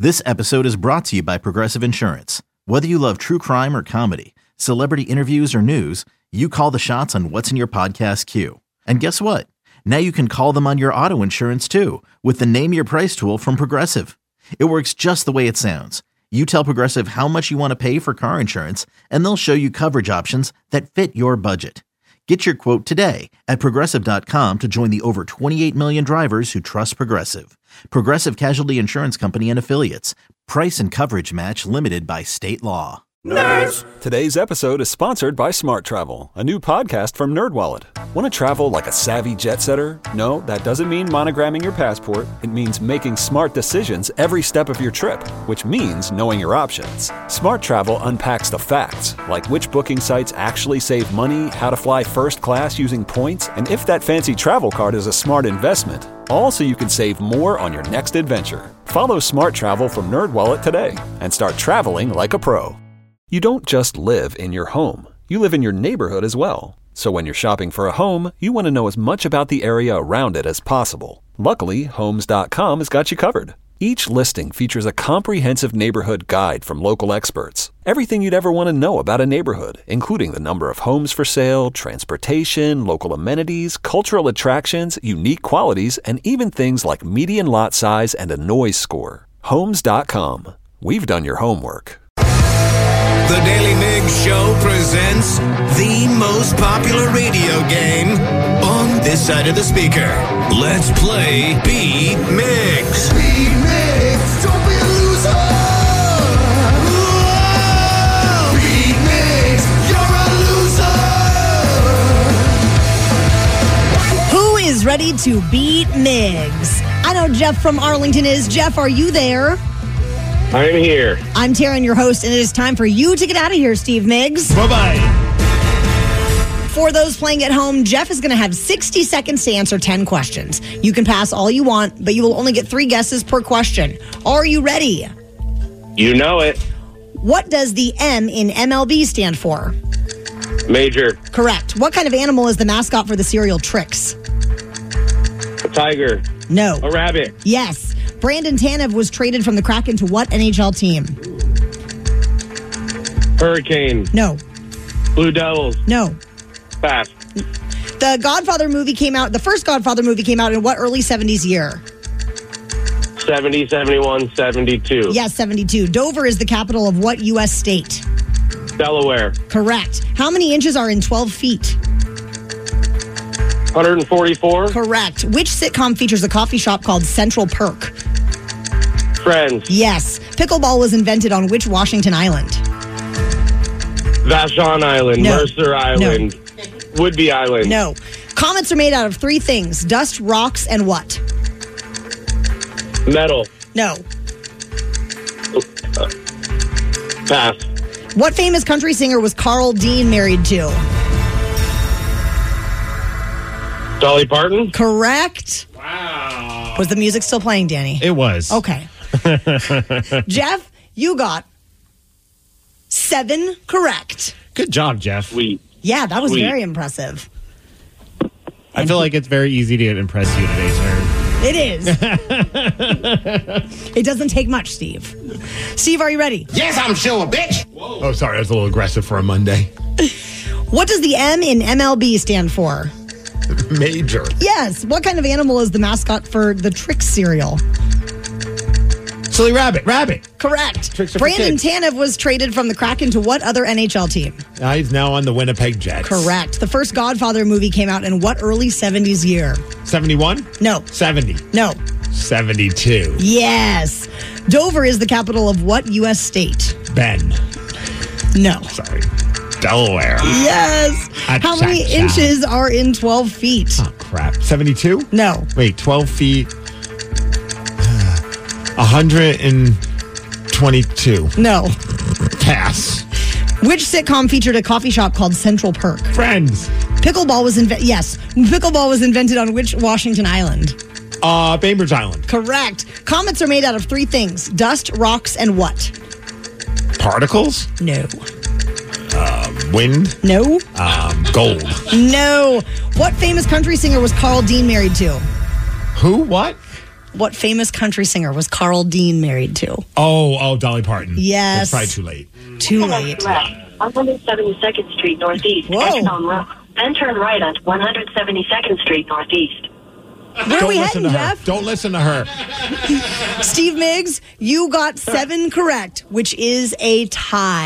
This episode is brought to you by Progressive Insurance. Whether you love true crime or comedy, celebrity interviews or news, you call the shots on what's in your podcast queue. And guess what? Now you can call them on your auto insurance too with the Name Your Price tool from Progressive. It works just the way it sounds. You tell Progressive how much you want to pay for car insurance, and they'll show you coverage options that fit your budget. Get your quote today at Progressive.com to join the over 28 million drivers who trust Progressive. Progressive Casualty Insurance Company and Affiliates. Price and coverage match limited by state law. Nerds! Today's episode is sponsored by Smart Travel, a new podcast from NerdWallet. Want to travel like a savvy jet setter? No, that doesn't mean monogramming your passport. It means making smart decisions every step of your trip, which means knowing your options. Smart Travel unpacks the facts, like which booking sites actually save money, how to fly first class using points, and if that fancy travel card is a smart investment. All so you can save more on your next adventure. Follow Smart Travel from NerdWallet today and start traveling like a pro. You don't just live in your home. You live in your neighborhood as well. So when you're shopping for a home, you want to know as much about the area around it as possible. Luckily, Homes.com has got you covered. Each listing features a comprehensive neighborhood guide from local experts. Everything you'd ever want to know about a neighborhood, including the number of homes for sale, transportation, local amenities, cultural attractions, unique qualities, and even things like median lot size and a noise score. Homes.com. We've done your homework. The Daily Migs Show presents the most popular radio game on this side of the speaker. Let's play Beat Migs. Beat Migs, don't be a loser. Whoa! Beat Migs, you're a loser. Who is ready to beat Migs? I know Jeff from Arlington is. Jeff, are you there? I'm here. I'm Taryn, your host, and it is time for you to get out of here, Steve Migs. Bye-bye. For those playing at home, Jeff is going to have 60 seconds to answer 10 questions. You can pass all you want, but you will only get 3 guesses per question. Are you ready? You know it. What does the M in MLB stand for? Major. Correct. What kind of animal is the mascot for the cereal Trix? A tiger. No. A rabbit. Yes. Brandon Tanev was traded from the Kraken to what NHL team? Hurricane. No. Blue Devils. No. Pass. The Godfather movie came out, the first Godfather movie came out in what early 70s year? 70, 71, 72. Yes, 72. Dover is the capital of what U.S. state? Delaware. Correct. How many inches are in 12 feet? 144. Correct. Which sitcom features a coffee shop called Central Perk? Friends. Yes. Pickleball was invented on which Washington island? Vashon Island. No. Mercer Island. No. Whidbey Island. No. Comets are made out of 3 things: dust, rocks, and what? Metal. No. Pass. What famous country singer was Carl Dean married to? Dolly Parton. Correct. Wow. Was the music still playing, Danny? It was. Okay. Jeff, you got 7 correct. Good job, Jeff. Sweet. Yeah, that was Sweet. very impressive. I feel like it's very easy to impress you today, Taryn. It is. It doesn't take much, Steve. Steve, are you ready? Yes, I'm sure, bitch. Oh, sorry. I was a little aggressive for a Monday. What does the M in MLB stand for? Major. Yes. What kind of animal is the mascot for the Trix cereal? Silly rabbit. Rabbit. Correct. Tricks are for Brandon kids. Tanev was traded from the Kraken to what other NHL team? He's now on the Winnipeg Jets. Correct. The first Godfather movie came out in what early 70s year? 71? No. 70. No. 72. Yes. Dover is the capital of what U.S. state? Ben. No. Sorry. Delaware. Yes. How many inches are in 12 feet? Oh, crap. 72? No. Wait, 12 feet. 122. No. Pass. Which sitcom featured a coffee shop called Central Perk? Friends. Pickleball was Pickleball was invented on which Washington island? Bainbridge Island. Correct. Comets are made out of 3 things: dust, rocks, and what? Particles? No. Wind? No. Gold. No. What famous country singer was Carl Dean married to? Who? What? What famous country singer was Carl Dean married to? Oh, Dolly Parton. Yes. It's probably too late. Too late. 172nd Street Northeast. Whoa. Edgecombe Road. Then turn right on 172nd Street Northeast. Where are we listen heading, to her. Jeff? Don't listen to her. Steve Miggs, you got 7 correct, which is a tie.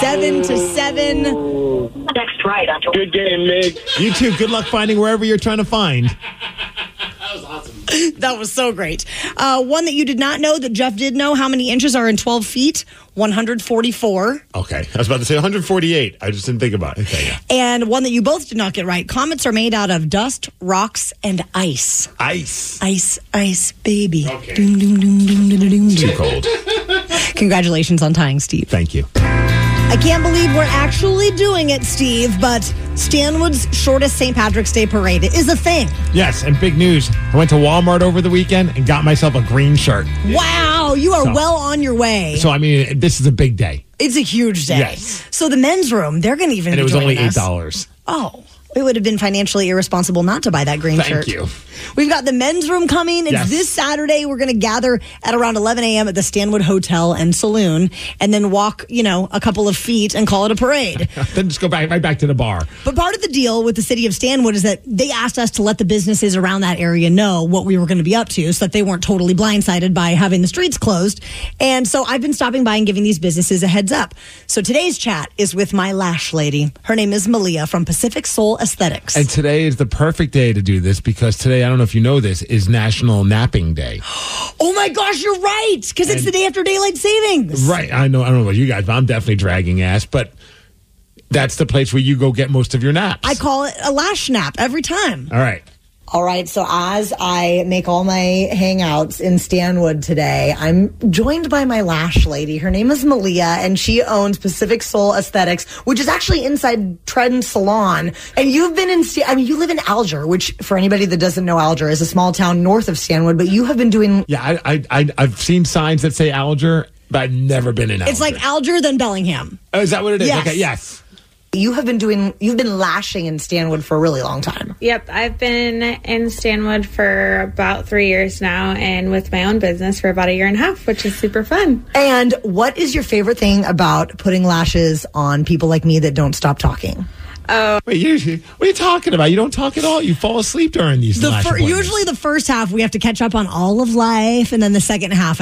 7-7. Next right on Good game, Mig. You too. Good luck finding wherever you're trying to find. That was so great. One that you did not know that Jeff did know. How many inches are in 12 feet? 144. Okay. I was about to say 148. I just didn't think about it. Okay, yeah. And one that you both did not get right. Comets are made out of dust, rocks, and ice. Ice. Ice, ice, baby. Okay. Doom, doom, doom, doom, doom, doom, Too doom. cold. Congratulations on tying, Steve. Thank you. I can't believe we're actually doing it, Steve, but Stanwood's shortest St. Patrick's Day parade is a thing. Yes, and big news. I went to Walmart over the weekend and got myself a green shirt. Wow, you are well on your way. So, I mean, this is a big day. It's a huge day. Yes. So the men's room, they're going to even And be it was joining only us. $8. Oh, it would have been financially irresponsible not to buy that green shirt. Thank you. We've got the men's room coming. It's Yes. this Saturday. We're going to gather at around 11 a.m. at the Stanwood Hotel and Saloon and then walk, a couple of feet and call it a parade. Then just go right back to the bar. But part of the deal with the city of Stanwood is that they asked us to let the businesses around that area know what we were going to be up to so that they weren't totally blindsided by having the streets closed. And so I've been stopping by and giving these businesses a heads up. So today's chat is with my lash lady. Her name is Malia from Pacific Soul Aesthetics. And today is the perfect day to do this because today, I don't know if you know this, is National Napping Day. Oh my gosh, you're right. Because it's the day after daylight savings. Right. I don't know about you guys, but I'm definitely dragging ass. But that's the place where you go get most of your naps. I call it a lash nap every time. All right. All right, so as I make all my hangouts in Stanwood today, I'm joined by my lash lady. Her name is Malia, and she owns Pacific Soul Aesthetics, which is actually inside Tredden Salon. And you've been you live in Alger, which for anybody that doesn't know, Alger is a small town north of Stanwood, but you have been doing... Yeah, I've seen signs that say Alger, but I've never been in Alger. It's like Alger, then Bellingham. Oh, is that what it is? Yes. Okay, yes. You've been lashing in Stanwood for a really long time. Yep, I've been in Stanwood for about 3 years now and with my own business for about 1.5 years, which is super fun. And what is your favorite thing about putting lashes on people like me that don't stop talking? Oh, Wait, what are you talking about? You don't talk at all. You fall asleep during these lash appointments. Usually the first half, we have to catch up on all of life, and then the second half,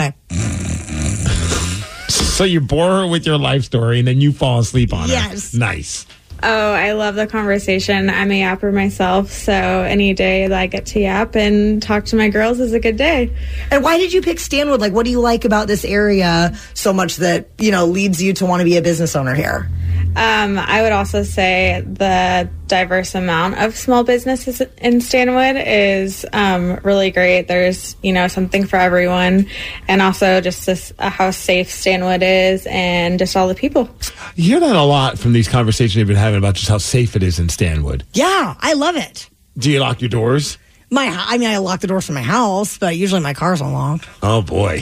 So you bore her with your life story, and then you fall asleep on Yes. her. Nice. I love the conversation. I'm a yapper myself, so any day that I get to yap and talk to my girls is a good day. And why did you pick Stanwood? Like, what do you like about this area so much that, leads you to want to be a business owner here? I would also say the diverse amount of small businesses in Stanwood is really great. There's, something for everyone. And also just how safe Stanwood is and just all the people. You hear that a lot from these conversations you've been having about just how safe it is in Stanwood. Yeah, I love it. Do you lock your doors? I lock the doors from my house, but usually my car's unlocked. Oh, boy.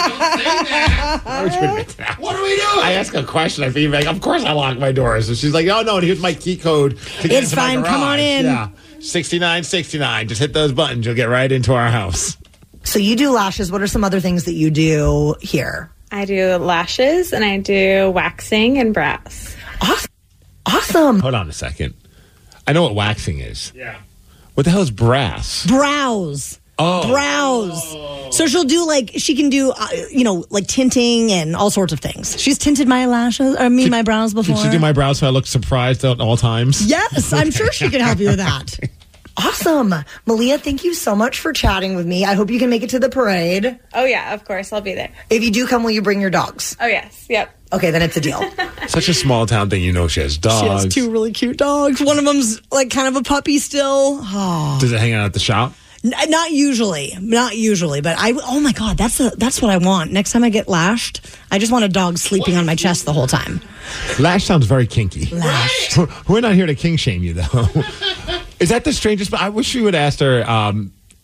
What are we doing? I ask a question. I feel like, of course I lock my doors. So she's like, oh, no, here's my key code to get It's into my fine. garage. Come on in. Yeah, 6969. Just hit those buttons. You'll get right into our house. So you do lashes. What are some other things that you do here? I do lashes and I do waxing and brows. Awesome. Hold on a second. I know what waxing is. Yeah. What the hell is brass? Brows. Oh. Brows. So she can do, like tinting and all sorts of things. She's tinted my my brows before. Can she do my brows so I look surprised at all times? Yes, I'm sure she could help you with that. Awesome. Malia, thank you so much for chatting with me. I hope you can make it to the parade. Oh, yeah, of course. I'll be there. If you do come, will you bring your dogs? Oh, yes. Yep. Okay, then it's a deal. Such a small town thing. She has dogs. She has 2 really cute dogs. One of them's like kind of a puppy still. Oh. Does it hang out at the shop? Not usually, but oh my God, that's what I want. Next time I get lashed, I just want a dog sleeping on my chest the whole time. Lash sounds very kinky. Lashed. We're not here to kink shame you, though. Is that the strangest? I wish you would ask her,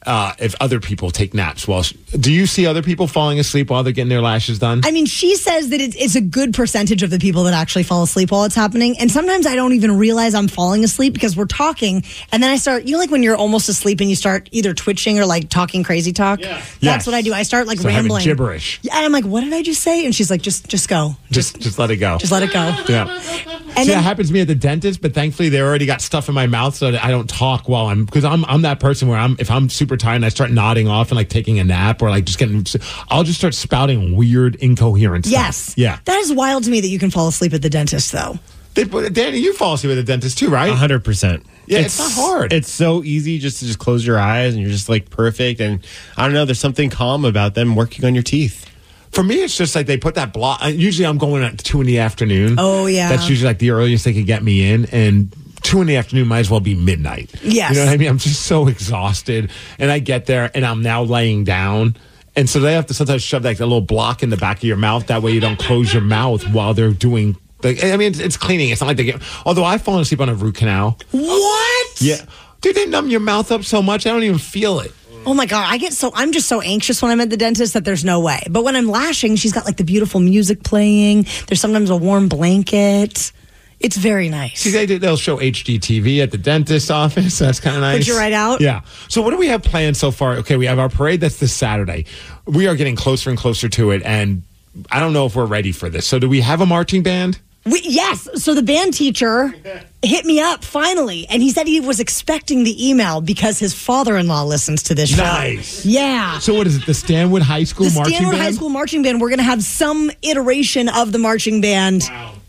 if other people take naps. Do you see other people falling asleep while they're getting their lashes done? I mean, she says that it's a good percentage of the people that actually fall asleep while it's happening. And sometimes I don't even realize I'm falling asleep because we're talking. And then I start, like when you're almost asleep and you start either twitching or like talking crazy talk. Yeah. That's what I do. I start like rambling. Gibberish. Yeah, and I'm like, what did I just say? And she's like, just go. Just let it go. Just let it go. Yeah. And that happens to me at the dentist, but thankfully they already got stuff in my mouth so that I don't talk while because I'm that person where if I'm super tired and I start nodding off and like taking a nap or like I'll just start spouting weird, incoherent stuff. Yes. Yeah. That is wild to me that you can fall asleep at the dentist though. Danny, you fall asleep at the dentist too, right? 100%. Yeah, it's not hard. It's so easy just to close your eyes and you're just like perfect. And I don't know, there's something calm about them working on your teeth. For me, it's just like they put that block. Usually I'm going at 2 p.m. Oh, yeah. That's usually like the earliest they could get me in. And 2 p.m. might as well be midnight. Yes. You know what I mean? I'm just so exhausted. And I get there and I'm now laying down. And so they have to sometimes shove like a little block in the back of your mouth. That way you don't close your mouth while they're doing... it's cleaning. It's not like they get... Although I've fallen asleep on a root canal. What? Yeah. Dude, they numb your mouth up so much, I don't even feel it. Oh my God, I'm just so anxious when I'm at the dentist that there's no way. But when I'm lashing, she's got like the beautiful music playing. There's sometimes a warm blanket. It's very nice. See, they'll show HGTV at the dentist's office. That's kind of nice. Put you right out? Yeah. So what do we have planned so far? Okay, we have our parade. That's this Saturday. We are getting closer and closer to it, and I don't know if we're ready for this. So do we have a marching band? Yes. So the band teacher hit me up finally, and he said he was expecting the email because his father-in-law listens to this show. Nice. Yeah. So what is it, the Stanwood High School Marching Band? The Stanwood High School Marching Band. We're going to have some iteration of the marching band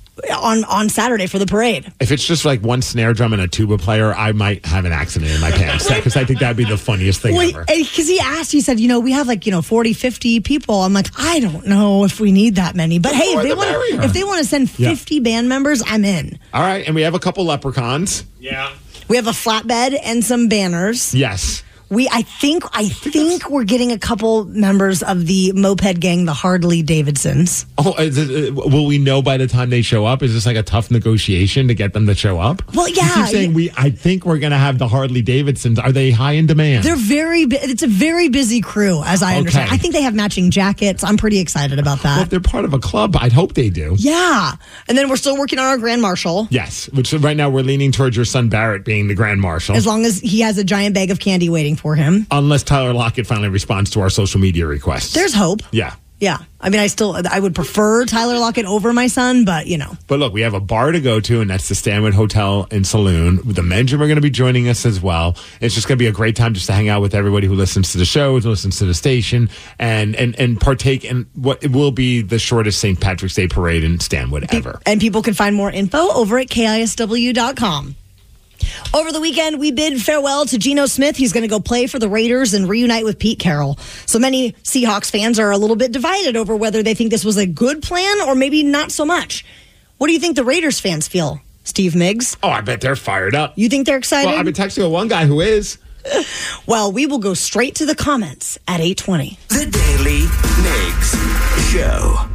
on Saturday for the parade. If it's just like one snare drum and a tuba player, I might have an accident in my pants because I think that'd be the funniest thing ever. Because he said, we have like, 40, 50 people. I'm like, I don't know if we need that many. But hey, if they want to send 50 band members, I'm in. All right. And we have a couple leprechauns. Yeah. We have a flatbed and some banners. Yes. I think we're getting a couple members of the moped gang, the Harley Davidsons. Oh, will we know by the time they show up? Is this like a tough negotiation to get them to show up? Well, yeah. You keep saying I think we're going to have the Harley Davidsons. Are they high in demand? They're it's a very busy crew, as I understand. I think they have matching jackets. I'm pretty excited about that. Well, if they're part of a club, I'd hope they do. Yeah. And then we're still working on our Grand Marshal. Yes. Which right now we're leaning towards your son Barrett being the Grand Marshal. As long as he has a giant bag of candy waiting for him. Unless Tyler Lockett finally responds to our social media requests. There's hope. Yeah. Yeah. I mean, I would prefer Tyler Lockett over my son, but But look, we have a bar to go to, and that's the Stanwood Hotel and Saloon. The men's room are going to be joining us as well. It's just going to be a great time just to hang out with everybody who listens to the show, who listens to the station, and partake in what will be the shortest St. Patrick's Day parade in Stanwood ever. And people can find more info over at KISW.com. Over the weekend, we bid farewell to Geno Smith. He's going to go play for the Raiders and reunite with Pete Carroll. So many Seahawks fans are a little bit divided over whether they think this was a good plan or maybe not so much. What do you think the Raiders fans feel, Steve Miggs? Oh, I bet they're fired up. You think they're excited? Well, I've been texting with one guy who is. Well, we will go straight to the comments at 8:20. The Daily Miggs Show.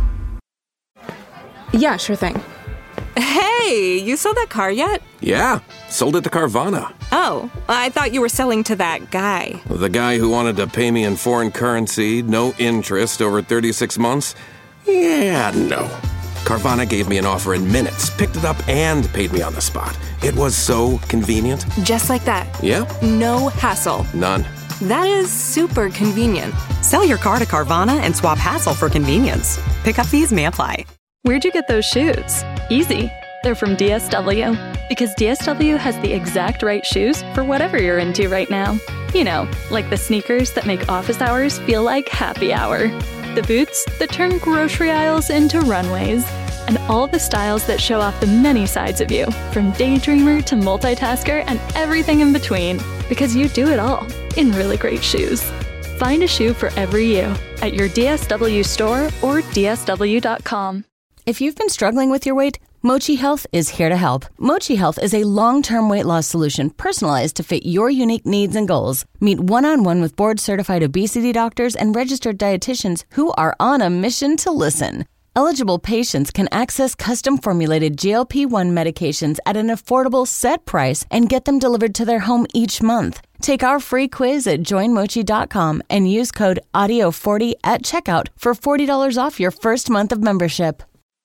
Yeah, sure thing. Hey, you sold that car yet? Yeah, sold it to Carvana. Oh, I thought you were selling to that guy. The guy who wanted to pay me in foreign currency, no interest, over 36 months? Yeah, no. Carvana gave me an offer in minutes, picked it up, and paid me on the spot. It was so convenient. Just like that. Yeah. No hassle. None. That is super convenient. Sell your car to Carvana and swap hassle for convenience. Pickup fees may apply. Where'd you get those shoes? Easy. They're from DSW. Because DSW has the exact right shoes for whatever you're into right now. You know, like the sneakers that make office hours feel like happy hour. The boots that turn grocery aisles into runways. And all the styles that show off the many sides of you, from daydreamer to multitasker and everything in between. Because you do it all in really great shoes. Find a shoe for every you at your DSW store or DSW.com. If you've been struggling with your weight, Mochi Health is here to help. Mochi Health is a long-term weight loss solution personalized to fit your unique needs and goals. Meet one-on-one with board-certified obesity doctors and registered dietitians who are on a mission to listen. Eligible patients can access custom-formulated GLP-1 medications at an affordable set price and get them delivered to their home each month. Take our free quiz at joinmochi.com and use code AUDIO40 at checkout for $40 off your first month of membership.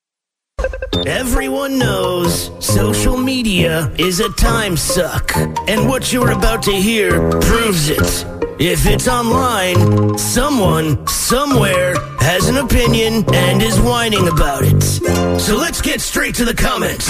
Everyone knows social media is a time suck, and what you're about to hear proves it. If it's online, someone, somewhere, has an opinion and is whining about it. So let's get straight to the comments.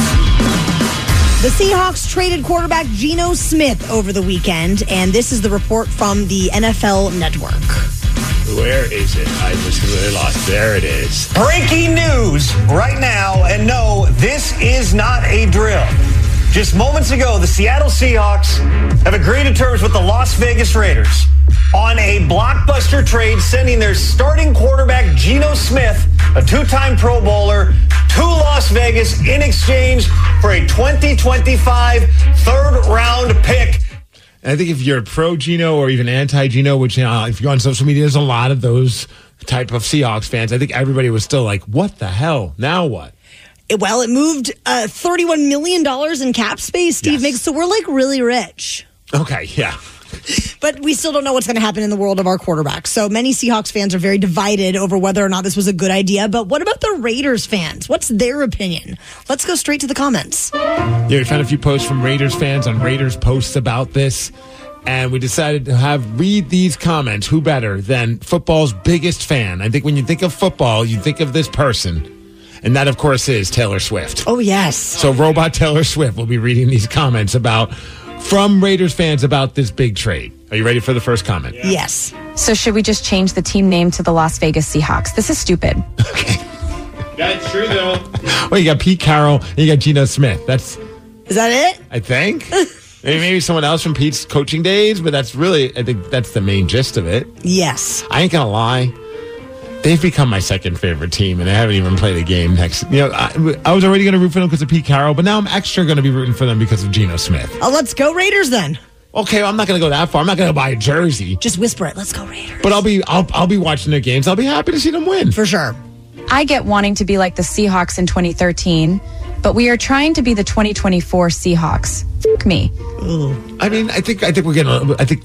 The Seahawks traded quarterback Geno Smith over the weekend, and this is the report from the NFL Network. Where is it? I just really lost. There it is. Breaking news right now, and no, this is not a drill. Just moments ago, the Seattle Seahawks have agreed to terms with the Las Vegas Raiders on a blockbuster trade, sending their starting quarterback Geno Smith, a two-time Pro Bowler, to Las Vegas in exchange for a 2025 third-round pick. I think if you're pro Geno or even anti Geno, which if you go on social media, there's a lot of those type of Seahawks fans. I think everybody was still like, what the hell? Now what? Well, it moved $31 million in cap space, Steve Miggs, so we're like really rich. Okay, yeah. But we still don't know what's going to happen in the world of our quarterbacks. So many Seahawks fans are very divided over whether or not this was a good idea. But what about the Raiders fans? What's their opinion? Let's go straight to the comments. Yeah, we found a few posts from Raiders fans on Raiders posts about this. And we decided to read these comments. Who better than football's biggest fan? I think when you think of football, you think of this person. And that, of course, is Taylor Swift. Oh, yes. So Robot Taylor Swift will be reading these comments from Raiders fans about this big trade. Are you ready for the first comment? Yes. So should we just change the team name to the Las Vegas Seahawks? This is stupid. Okay. That's true, though. Well, you got Pete Carroll and you got Geno Smith. Is that it? I think. Maybe someone else from Pete's coaching days, but I think that's the main gist of it. Yes. I ain't going to lie. They've become my second favorite team, and they haven't even played a game next. I was already going to root for them because of Pete Carroll, but now I'm extra going to be rooting for them because of Geno Smith. Let's go Raiders then. Okay, well, I'm not going to go that far. I'm not going to buy a jersey. Just whisper it. Let's go Raiders. But I'll be watching their games. I'll be happy to see them win for sure. I get wanting to be like the Seahawks in 2013, but we are trying to be the 2024 Seahawks. Fuck me. Ooh. I mean, I think we're getting. I think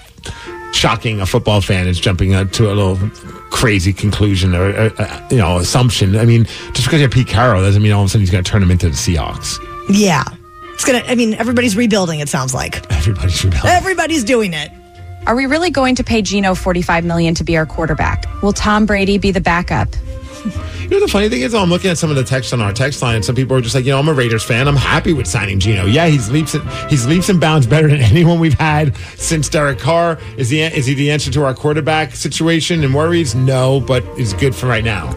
shocking a football fan is jumping to a little crazy conclusion or assumption. I mean, just because you have Pete Carroll doesn't mean all of a sudden he's going to turn him into the Seahawks. Yeah. Everybody's rebuilding, it sounds like. Everybody's rebuilding. Everybody's doing it. Are we really going to pay Geno $45 million to be our quarterback? Will Tom Brady be the backup? You know, the funny thing is, I'm looking at some of the text on our text line, and some people are just like, I'm a Raiders fan. I'm happy with signing Geno. Yeah, he's leaps and bounds better than anyone we've had since Derek Carr. Is he the answer to our quarterback situation and worries? No, but it's good for right now.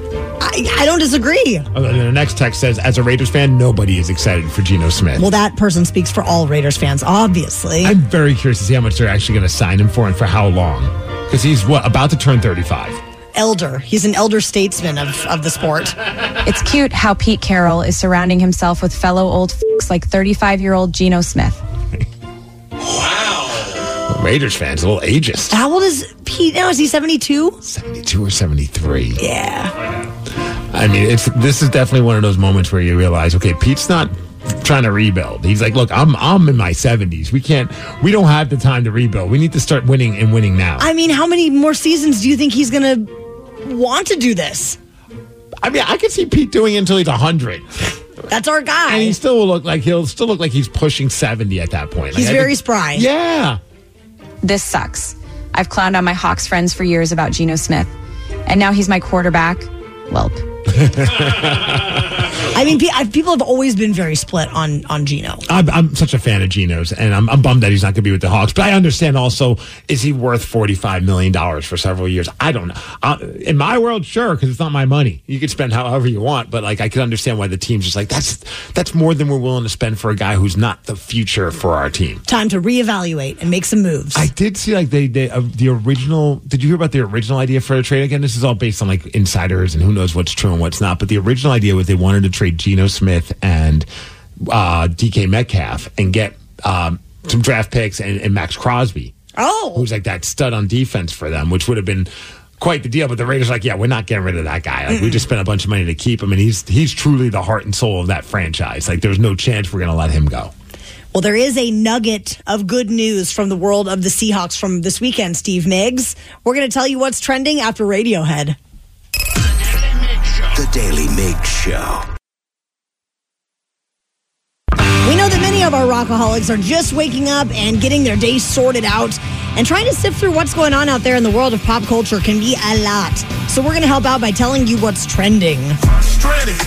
I don't disagree. And the next text says, as a Raiders fan, nobody is excited for Geno Smith. Well, that person speaks for all Raiders fans, obviously. I'm very curious to see how much they're actually going to sign him for and for how long. Because he's, about to turn 35. Elder. He's an elder statesman of the sport. It's cute how Pete Carroll is surrounding himself with fellow old f***s like 35-year-old Geno Smith. Wow. Raiders fans, a little ageist. How old is Pete now? Is he 72? 72 or 73. Yeah. I mean, this is definitely one of those moments where you realize, okay, Pete's not trying to rebuild. He's like, look, I'm in my 70s. We don't have the time to rebuild. We need to start winning and winning now. I mean, how many more seasons do you think he's going to want to do this? I mean, I could see Pete doing it until he's 100. That's our guy. And he'll still look like he's pushing 70 at that point. He's very spry. Yeah. This sucks. I've clowned on my Hawks friends for years about Geno Smith, and now he's my quarterback. Welp. I mean, people have always been very split on Geno. I'm such a fan of Geno's, and I'm bummed that he's not going to be with the Hawks. But I understand also, is he worth $45 million for several years? I don't know. In my world, sure, because it's not my money. You can spend however you want, but I can understand why the team's just like, that's more than we're willing to spend for a guy who's not the future for our team. Time to reevaluate and make some moves. I did see the original. Did you hear about the original idea for the trade? Again, this is all based on insiders and who knows what's true and what's not. But the original idea was they wanted to trade Geno Smith and DK Metcalf and get some draft picks and Max Crosby. Oh. Who's like that stud on defense for them, which would have been quite the deal. But the Raiders are like, yeah, we're not getting rid of that guy. Like, we just spent a bunch of money to keep him, and he's truly the heart and soul of that franchise. Like, there's no chance we're going to let him go. Well, there is a nugget of good news from the world of the Seahawks from this weekend, Steve Miggs. We're going to tell you what's trending after Radiohead. The Daily Miggs Show. We know that many of our rockaholics are just waking up and getting their day sorted out, and trying to sift through what's going on out there in the world of pop culture can be a lot. So we're going to help out by telling you what's trending. Trending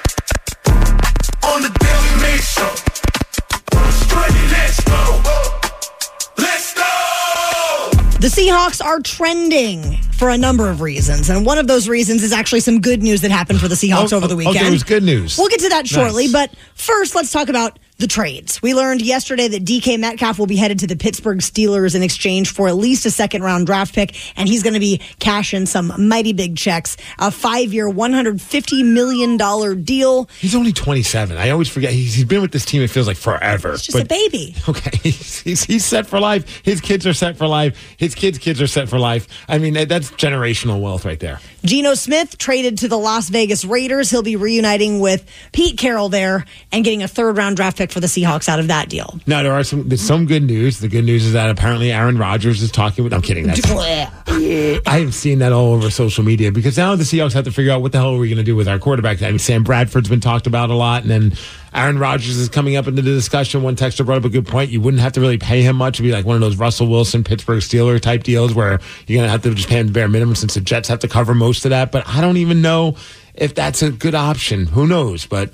on the Daily Miggs Show. Trending, let's go. Let's go. The Seahawks are trending for a number of reasons, and one of those reasons is actually some good news that happened for the Seahawks over the weekend. Okay, it was good news. We'll get to that shortly, Nice. but first let's talk about the trades. We learned yesterday that DK Metcalf will be headed to the Pittsburgh Steelers in exchange for at least a second-round draft pick, and he's going to be cashing some mighty big checks. A 5-year, $150 million deal. He's only 27. I always forget. He's been with this team, it feels like forever. He's just a baby. Okay, he's set for life. His kids are set for life. His kids are set for life. I mean, that's generational wealth right there. Geno Smith traded to the Las Vegas Raiders. He'll be reuniting with Pete Carroll there and getting a third-round draft pick for the Seahawks out of that deal. Now, there's some good news. The good news is that apparently Aaron Rodgers is talking with... I'm kidding. I have seen that all over social media, because now the Seahawks have to figure out what the hell are we going to do with our quarterback. I mean, Sam Bradford's been talked about a lot, and then Aaron Rodgers is coming up into the discussion. One texter brought up a good point. You wouldn't have to really pay him much. It'd be like one of those Russell Wilson, Pittsburgh Steelers type deals where you're going to have to just pay him the bare minimum, since the Jets have to cover most of that. But I don't even know if that's a good option. Who knows? But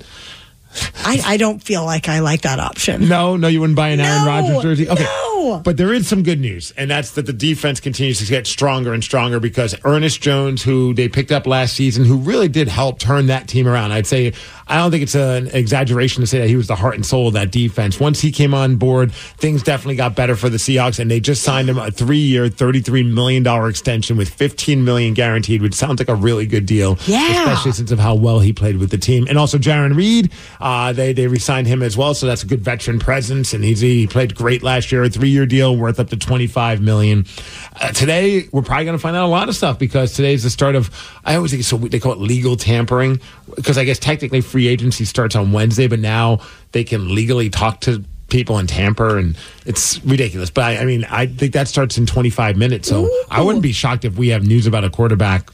I don't feel like I like that option. No, you wouldn't buy an Aaron Rodgers jersey? Okay. No. But there is some good news, and that's that the defense continues to get stronger and stronger, because Ernest Jones, who they picked up last season, who really did help turn that team around. I don't think it's an exaggeration to say that he was the heart and soul of that defense. Once he came on board, things definitely got better for the Seahawks, and they just signed him a 3-year, $33 million extension with $15 million guaranteed, which sounds like a really good deal. Yeah. Especially since of how well he played with the team. And also Jaron Reed, they re-signed him as well, so that's a good veteran presence, and he played great last year. A 3-year deal worth up to $25 million. Today, we're probably going to find out a lot of stuff, because today's the start of, I always think, so they call it legal tampering, because I guess technically free agency starts on Wednesday, but now they can legally talk to people and tamper, and it's ridiculous. But I think that starts in 25 minutes, so I wouldn't be shocked if we have news about a quarterback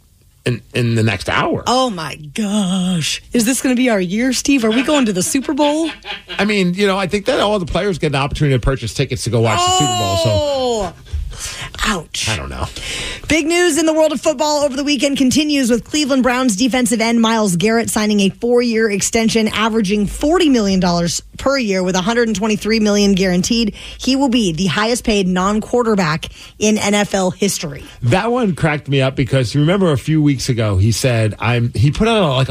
in the next hour. Oh my gosh. Is this going to be our year, Steve? Are we going to the Super Bowl? I mean, I think that all the players get an opportunity to purchase tickets to go watch the Super Bowl, so ouch. I don't know. Big news in the world of football over the weekend continues with Cleveland Browns defensive end Myles Garrett signing a 4-year extension, averaging $40 million per year with $123 million guaranteed. He will be the highest paid non-quarterback in NFL history. That one cracked me up, because you remember a few weeks ago he said he put out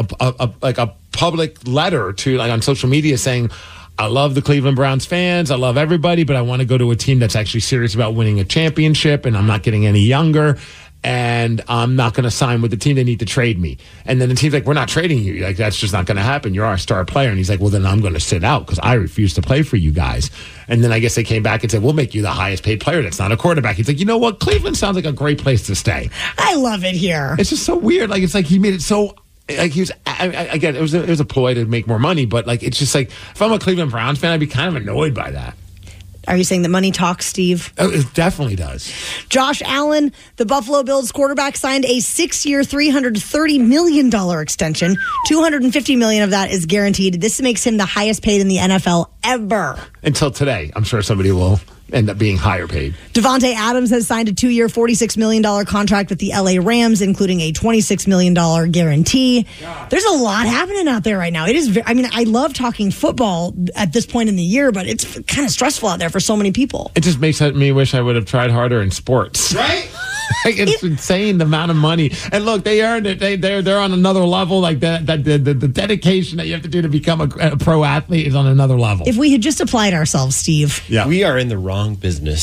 a public letter to on social media saying, I love the Cleveland Browns fans. I love everybody, but I want to go to a team that's actually serious about winning a championship, and I'm not getting any younger, and I'm not going to sign with the team. They need to trade me. And then the team's like, we're not trading you. Like, that's just not going to happen. You're our star player. And he's like, well, then I'm going to sit out, because I refuse to play for you guys. And then I guess they came back and said, we'll make you the highest paid player that's not a quarterback. He's like, you know what? Cleveland sounds like a great place to stay. I love it here. It's just so weird. Like, it's like he made it so... Like, he was, again, it was a ploy to make more money, but it's just like, if I'm a Cleveland Browns fan, I'd be kind of annoyed by that. Are you saying that money talks, Steve? Oh, it definitely does. Josh Allen, the Buffalo Bills quarterback, signed a 6-year, $330 million extension. $250 million of that is guaranteed. This makes him the highest paid in the NFL ever. Until today, I'm sure somebody will end up being higher paid. Devontae Adams has signed a 2-year, $46 million contract with the LA Rams, including a $26 million guarantee. God. There's a lot happening out there right now. It is. I love talking football at this point in the year, but it's kind of stressful out there for so many people. It just makes me wish I would have tried harder in sports. Right? It's insane the amount of money. And look, they earned it. They're on another level. Like the dedication that you have to do to become a pro athlete is on another level. If we had just applied ourselves, Steve. Yeah. We are in the wrong business.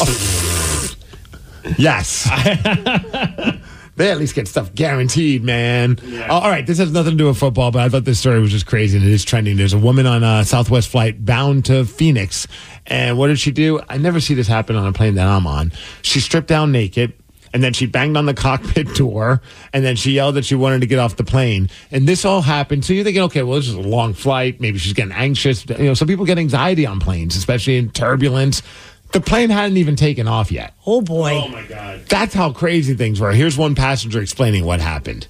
Yes. They at least get stuff guaranteed, man. Yeah. All right, this has nothing to do with football, but I thought this story was just crazy, and it is trending. There's a woman on a Southwest flight bound to Phoenix, and what did she do? I never see this happen on a plane that I'm on. She stripped down naked, and then she banged on the cockpit door, and then she yelled that she wanted to get off the plane. And this all happened. So you're thinking, okay, well, this is a long flight. Maybe she's getting anxious. Some people get anxiety on planes, especially in turbulence. The plane hadn't even taken off yet. Oh, boy. Oh, my God. That's how crazy things were. Here's one passenger explaining what happened.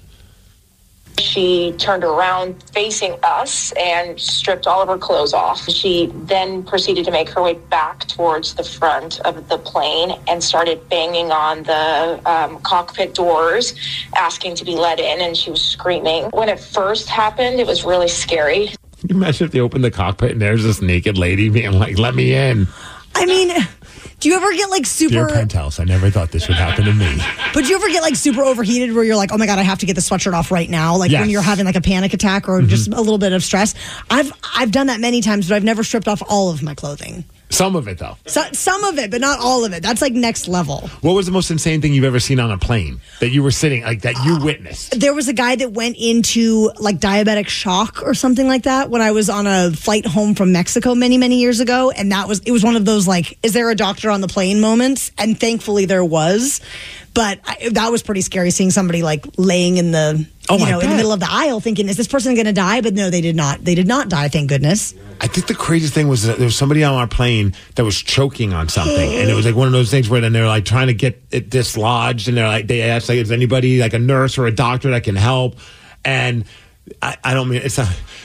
She turned around facing us and stripped all of her clothes off. She then proceeded to make her way back towards the front of the plane and started banging on the cockpit doors, asking to be let in, and she was screaming. When it first happened, it was really scary. Can you imagine if they opened the cockpit and there's this naked lady being like, let me in? I mean, do you ever get like super... Dear Penthouse, I never thought this would happen to me. But do you ever get like super overheated where you're like, oh my God, I have to get the sweatshirt off right now? Like when you're having like a panic attack or just a little bit of stress. I've done that many times, but I've never stripped off all of my clothing. Some of it, though. Some of it, but not all of it. That's like next level. What was the most insane thing you've ever seen on a plane that you were sitting, like that you witnessed? There was a guy that went into like diabetic shock or something like that when I was on a flight home from Mexico many, many years ago. And it was one of those like, is there a doctor on the plane moments? And thankfully there was. But that was pretty scary seeing somebody like laying in the, in the middle of the aisle thinking, is this person going to die? But no, they did not. They did not die, thank goodness. I think the craziest thing was that there was somebody on our plane that was choking on something. And it was like one of those things where then they're like trying to get it dislodged. And they asked, like, is anybody like a nurse or a doctor that can help? And I don't mean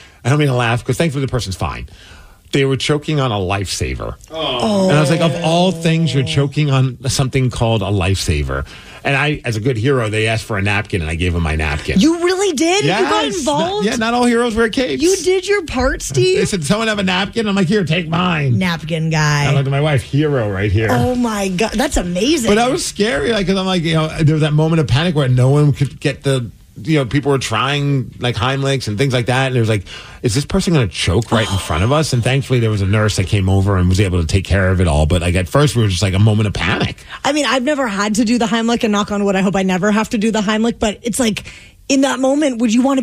to laugh because thankfully the person's fine. They were choking on a lifesaver. Oh. And I was like, of all things, you're choking on something called a lifesaver. And I, as a good hero, they asked for a napkin, and I gave them my napkin. You really did? Yes. You got involved? Not all heroes wear capes. You did your part, Steve? They said, someone have a napkin? I'm like, here, take mine. Napkin guy. I looked at my wife, hero right here. Oh, my God. That's amazing. But that was scary, because I'm like, there was that moment of panic where no one could get the... people were trying like Heimlichs and things like that. And it was like, is this person going to choke right in front of us? And thankfully there was a nurse that came over and was able to take care of it all. But like at first we were just like a moment of panic. I mean, I've never had to do the Heimlich, and knock on wood, I hope I never have to do the Heimlich. But it's like in that moment, would you want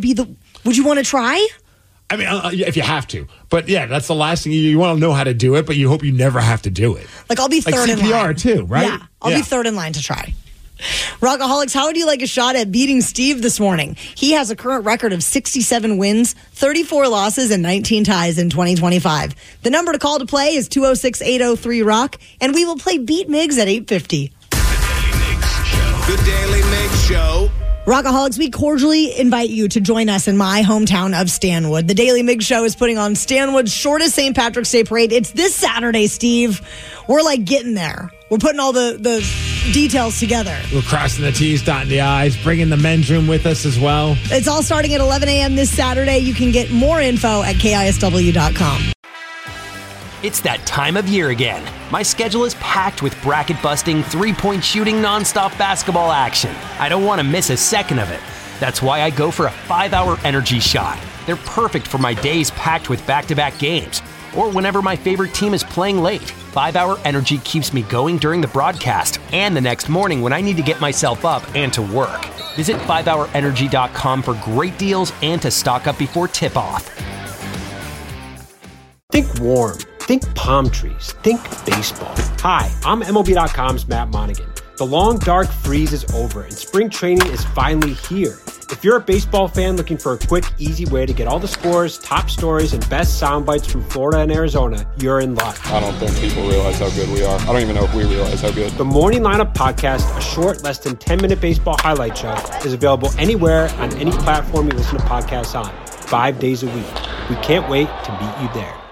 to try? I mean, if you have to. But yeah, that's the last thing. You want to know how to do it, but you hope you never have to do it. Like I'll be third in line. CPR too, right? Yeah, I'll be third in line to try. Rockaholics, how would you like a shot at beating Steve this morning? He has a current record of 67 wins, 34 losses, and 19 ties in 2025. The number to call to play is 206-803-ROCK, and we will play Beat Migs at 8:50. The Daily Migs Show. Rockaholics, we cordially invite you to join us in my hometown of Stanwood. The Daily Migs Show is putting on Stanwood's shortest St. Patrick's Day parade. It's this Saturday, Steve. We're like getting there. We're putting all the details together. We're crossing the T's, dotting the I's, bringing the men's room with us as well. It's all starting at 11 a.m. this Saturday. You can get more info at KISW.com. It's that time of year again. My schedule is packed with bracket-busting, three-point shooting, nonstop basketball action. I don't want to miss a second of it. That's why I go for a 5-hour energy shot. They're perfect for my days packed with back-to-back games, or whenever my favorite team is playing late. 5-hour energy keeps me going during the broadcast and the next morning when I need to get myself up and to work. Visit 5hourenergy.com for great deals and to stock up before tip-off. Think warm. Think palm trees. Think baseball. Hi, I'm MLB.com's Matt Monaghan. The long, dark freeze is over, and spring training is finally here. If you're a baseball fan looking for a quick, easy way to get all the scores, top stories, and best sound bites from Florida and Arizona, you're in luck. I don't think people realize how good we are. I don't even know if we realize how good. The Morning Lineup Podcast, a short, less than 10-minute baseball highlight show, is available anywhere on any platform you listen to podcasts on, 5 days a week. We can't wait to meet you there.